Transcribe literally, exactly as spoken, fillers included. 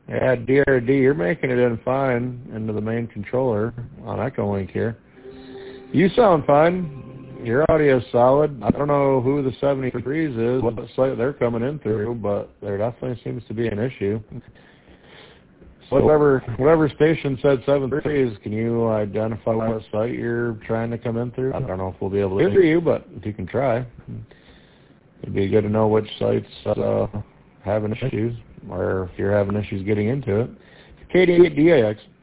Yeah, D R D, you're making it in fine into the main controller on Echolink here. You sound fine. Your audio's solid. I don't know who the seventy-threes is, what site they're coming in through, but there definitely seems to be an issue. So whatever, whatever station said seventy-threes, can you identify what site you're trying to come in through? I don't know if we'll be able to hear you, but if you can try. It'd be good to know which sites uh, having issues, or if you're having issues getting into it. K D eight D A X.